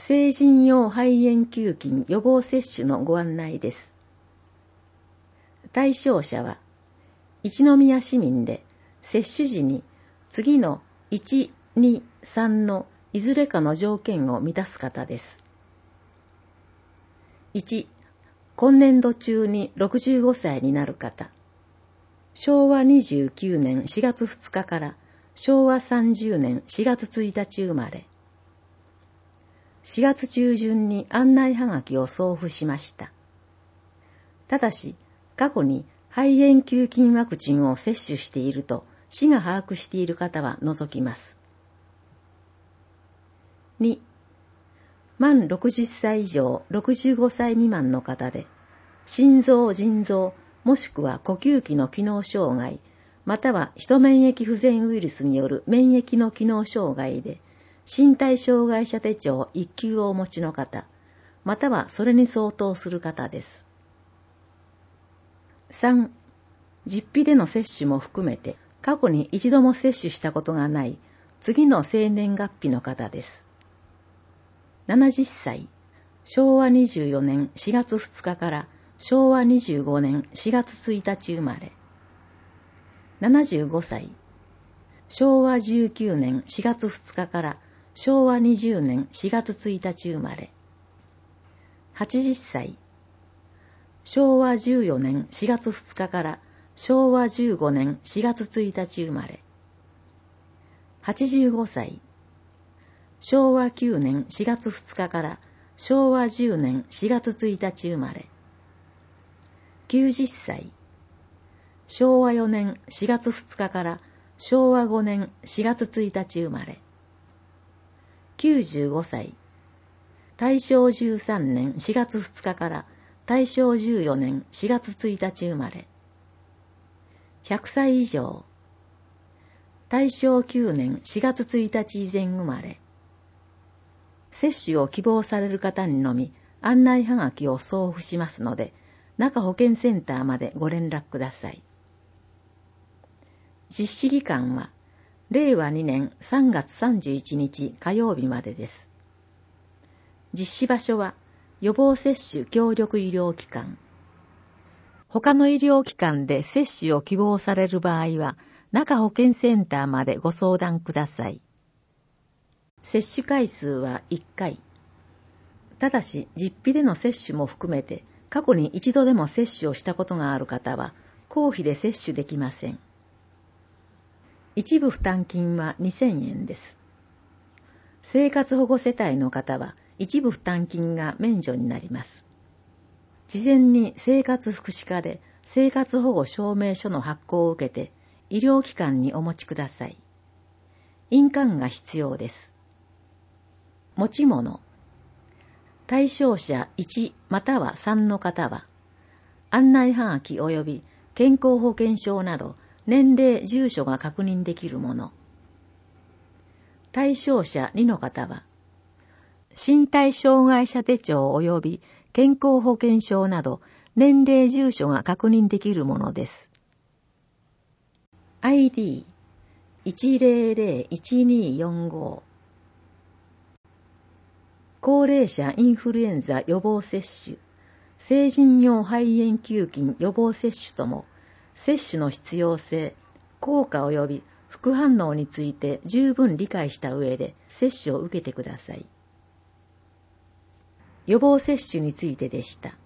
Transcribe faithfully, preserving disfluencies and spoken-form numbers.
成人用肺炎球菌予防接種のご案内です。対象者は、一宮市民で接種時に次のいち、に、さんのいずれかの条件を満たす方です。いち、今年度中にろくじゅうごさいになる方。しょうわにじゅうきゅうねんしがつふつかからしょうわさんじゅうねんしがつついたち生まれ。しがつちゅうじゅんに案内はがきを送付しました。ただし、過去に肺炎球菌ワクチンを接種していると市が把握している方は除きます。に、満ろくじゅっさい以上ろくじゅうごさい未満の方で、心臓、腎臓、もしくは呼吸器の機能障害、またはヒト免疫不全ウイルスによる免疫の機能障害で、身体障害者手帳いっきゅうをお持ちの方、またはそれに相当する方です。さん、実費での接種も含めて、過去に一度も接種したことがない、次の生年月日の方です。ななじゅっさい、しょうわにじゅうよねんしがつふつかからしょうわにじゅうごねんしがつついたち生まれ。ななじゅうごさい、しょうわじゅうきゅうねんしがつふつかからしょうわにじゅうねんしがつついたち生まれ。はちじゅっさい、しょうわじゅうよねんしがつふつかからしょうわじゅうごねんしがつついたち生まれ。はちじゅうごさい、しょうわきゅうねんしがつふつかからしょうわじゅうねんしがつついたち生まれ。きゅうじゅっさい、しょうわよねんしがつふつかからしょうわごねんしがつついたち生まれ。きゅうじゅうごさい、たいしょうじゅうさんねんしがつふつかからたいしょうじゅうよねんしがつついたち生まれ。ひゃくさい以上、たいしょうきゅうねんしがつついたち以前生まれ。接種を希望される方にのみ案内はがきを送付しますので、中保健センターまでご連絡ください。実施期間は、れいわにねんさんがつさんじゅういちにち火曜日までです。実施場所は、予防接種協力医療機関。他の医療機関で接種を希望される場合は、中保健センターまでご相談ください。接種回数はいっかい。ただし、実費での接種も含めて、過去に一度でも接種をしたことがある方は、公費で接種できません。一部負担金はにせんえんです。生活保護世帯の方は、一部負担金が免除になります。事前に生活福祉課で生活保護証明書の発行を受けて、医療機関にお持ちください。印鑑が必要です。持ち物。対象者いちまたはさんの方は、案内はがき及び健康保険証など年齢、住所が確認できるもの。対象者にの方は、身体障害者手帳及び健康保険証など年齢、住所が確認できるものです。アイディーいちぜろぜろいちにーよんご。高齢者インフルエンザ予防接種、成人用肺炎球菌予防接種とも、接種の必要性、効果及び副反応について十分理解した上で接種を受けてください。予防接種についてでした。